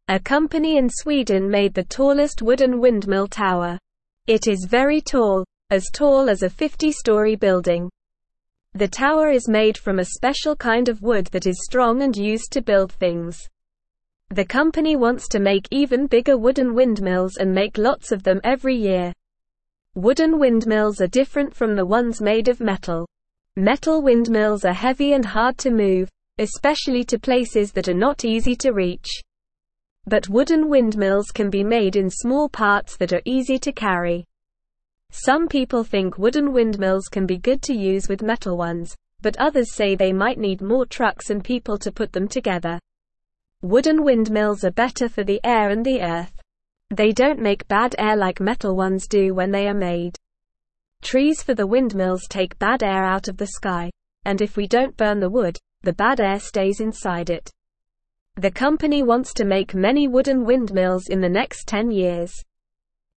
A company in Sweden made the tallest wooden windmill tower. It is very tall as a 50-story building. The tower is made from a special kind of wood that is strong and used to build things. The company wants to make even bigger wooden windmills and make lots of them every year. Wooden windmills are different from the ones made of metal. Metal windmills are heavy and hard to move, especially to places that are not easy to reach. But wooden windmills can be made in small parts that are easy to carry. Some people think wooden windmills can be good to use with metal ones, but others say they might need more trucks and people to put them together. Wooden windmills are better for the air and the earth. They don't make bad air like metal ones do when they are made. Trees for the windmills take bad air out of the sky, and if we don't burn the wood, the bad air stays inside it. The company wants to make many wooden windmills in the next 10 years.